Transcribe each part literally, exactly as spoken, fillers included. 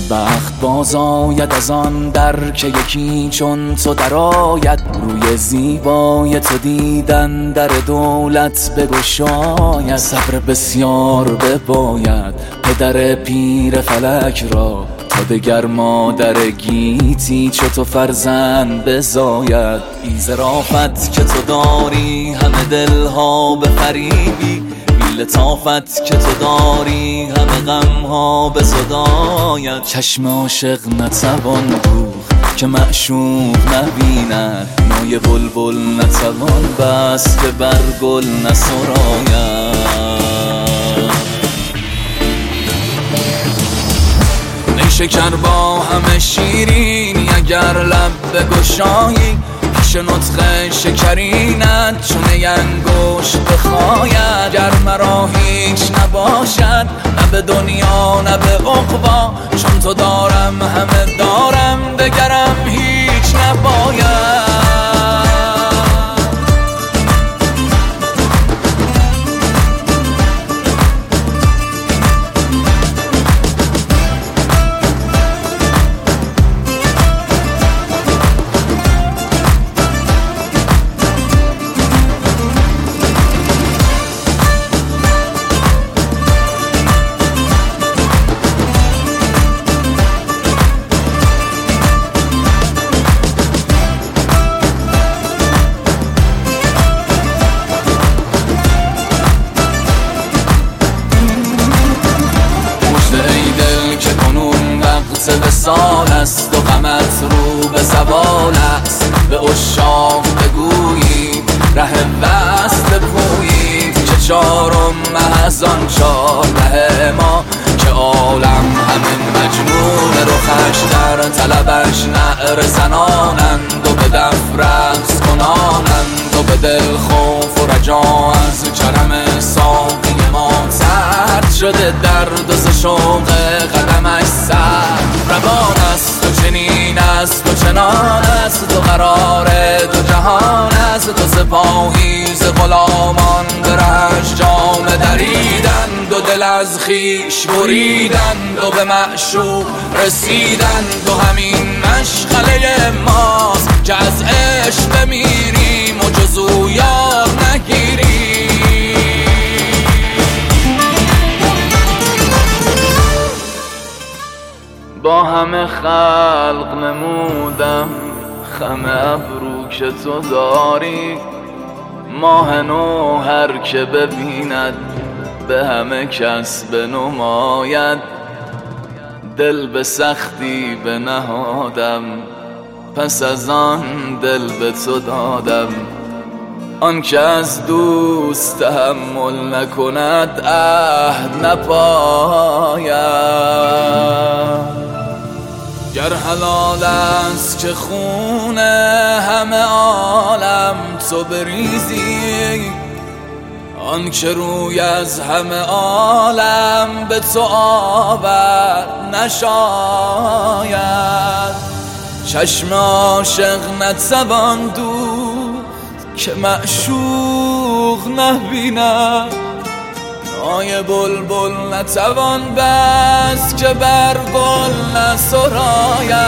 بخت باز آید از آن در که یکی چون تو در آید، روی زیبای تو دیدن در دولت بگشاید. صبر بسیار بباید پدر پیر فلک را، تا دگر مادر گیتی چو تو فرزند بزاید. این ظرافت که تو داری همه دلها بفریبی، لطافت که تو داری همه غمها بزداید. چشم عاشق نتوان دوخت که معشوق نبیند، نای بلبل نتوان بست که بر گل نسراید. نیشکر با همه شیرینی اگر لب بگشایی، پیش نطق شکرینت چون انگشت بخاید. گر مرا هیچ نباشد نه به دنیا نه به عقبی، چون تو دارم همه دارم دگرم هیچ نباید. به سال است و غمت رو به زوال است، به عشاق بگویی ره وصل بپویی. که چارم محض آن چارده ما که عالم همه مجنون رخش در طلبش نعره زنانند و به دف رقص کنانند و به دل خوف و رجا از کرم ساقی ما سرد شده. درد و ز شوق قدمش سر روان است و چنین است و چنان است، تو قرار دو جهان است. تو سپاهی ز غلامان به رهش جامه دریدند و دل از خویش بریدند و به معشوق رسیدند و همین مشغله ماست که از عشق بمیریم و جز او یار نگیریم. با همه خلق نمودم خم ابرو که تو داری، ماه نو هر که ببیند به همه کس بنماید. دل به سختی بنهادم پس از آن دل به تو دادم، آن که از دوست تحمل نکند عهد نپاید. گر حلال است که خون همه عالم تو بریزی، آن که روی از همه عالم به تو آور نشاید. چشم عاشق نتوان دوخت که معشوق نبیند، نای بلبل نتوان بست که بر گل نسراید.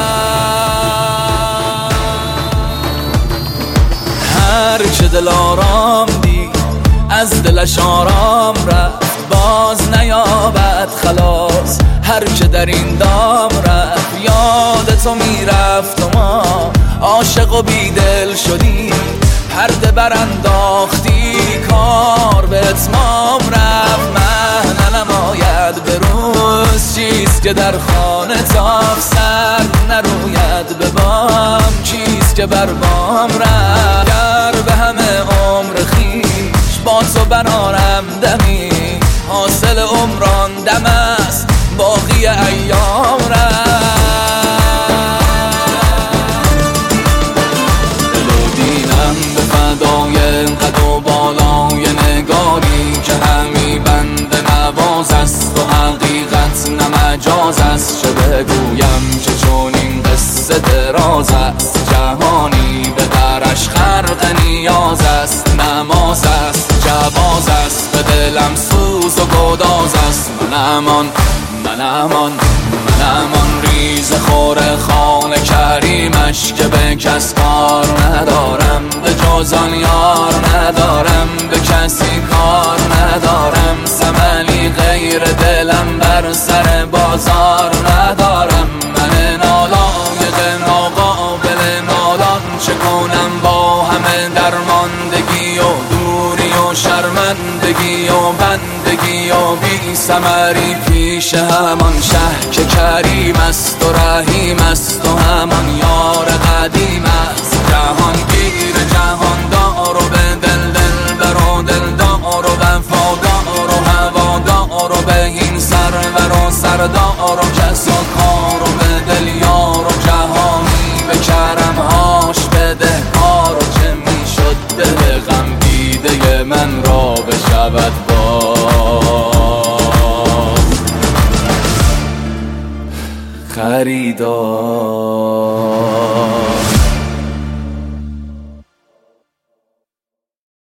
هر که دل آرام دید از دلش آرام رفت، باز نیابد خلاص. هر که در این دام رفت یاد تو میرفت و ما عاشق و بیدل شدیم. پرده برانداختی کار به اتمام رفت. مهنه نماید به روز چیست که در خانه تاف سر نروید به بام، چیست که بر بام رفت. گر به همه عمر خویش با تو برارم دمی، حاصل عمران دم است باقی ایام رفت. قد و بالای نگاری که همی بند نواز است و حقیقت نمجاز است. چه بگویم که چون این قصه دراز است، جهانی به درش خرق نیاز است. نماز است جواز است به دلم سوز و گداز است. من امان من امان من همان ریز خور خال کریمش که به کس کار ندارم، به جز آن یار ندارم، به کسی کار ندارم. ثملی غیر دلم بر سر بازار ندارم. من نالایق ناقابل نالان چه کنم با همه درماندگی و دوری و شرمندگی و بندگی و بی ثمری پیش همان شه که کریم است و رحیم است و همان یار قدیم است. جهانگیر جهاندار و به دل دلبر و دلدار و وفادار و هوادار و به این سرور و سردار و کس و کار و به دل یار و جهانی به کرمهاش بده کار. و چه میشد دل غم دیده من را بشود باز خریدار.